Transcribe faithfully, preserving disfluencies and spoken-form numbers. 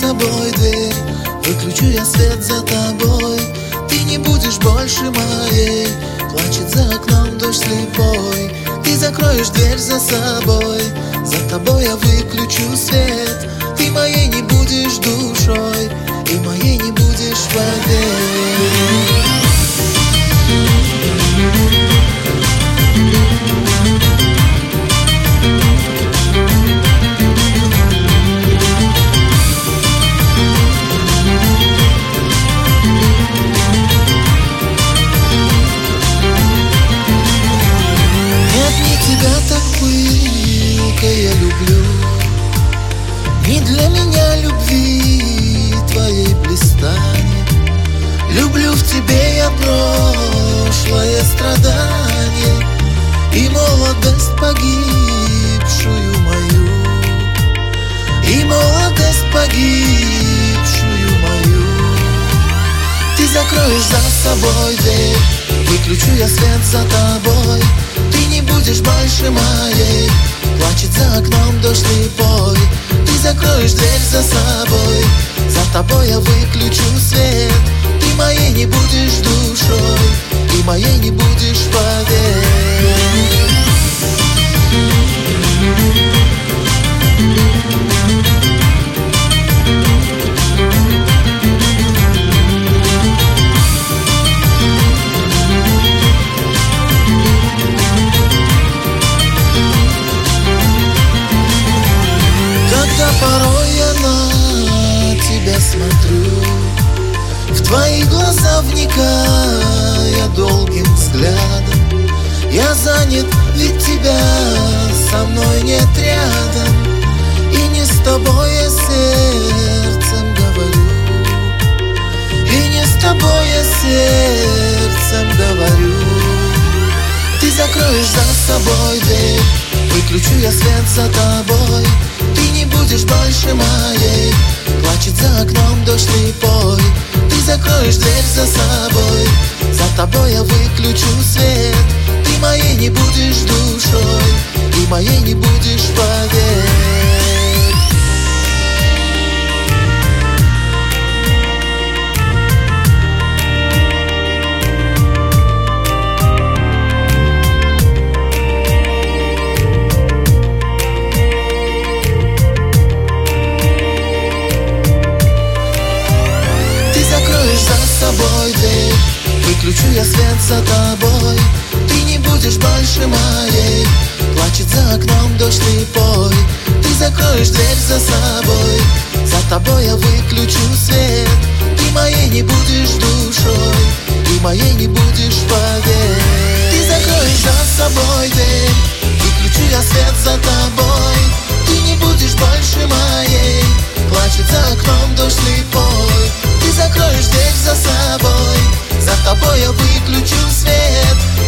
собой дверь, выключу я свет за тобой. Ты не будешь больше моей, плачет за окном дождь слепой. Ты закроешь дверь за собой, за тобой я выключу свет. Ты моей не будешь душой, и моей не будешь, поверь. Тебя так пылко я люблю, не для меня любви твоей блистанет. Люблю в тебе я прошлое страдание и молодость погибшую мою, и молодость погибшую мою. Ты закроешь за собой дверь, выключу я свет за тобой. Ты не будешь больше моей, плачет за окном дождь слепой. Ты закроешь дверь за собой, за тобой я выключу свет. Ты моей не будешь душой, и моей не будешь, поверь. Порой я на тебя смотрю, в твои глаза вникая долгим взглядом. Я занят, ведь тебя со мной нет рядом, и не с тобой я сердцем говорю, и не с тобой я сердцем говорю. Ты закроешь за собой дверь, выключу я свет за тобой. Ты не будешь больше моей, плачет за окном дождь слепой. Ты закроешь дверь за собой, за тобой я выключу свет. Ты моей не будешь душой, и моей не будешь, поверь. За собой дверь, выключу я свет за тобой. Ты не будешь больше моей, плачет за окном дождь слепой. Ты закроешь дверь за собой, за тобой я выключу свет. Ты моей не будешь душой, и моей не будешь, поверь. Ты закроешь за собой дверь, выключу я свет за тобой. Ты не будешь больше моей, плачет за окном дождь слепой. Ты закроешь дверь за собой, за тобой я выключу свет.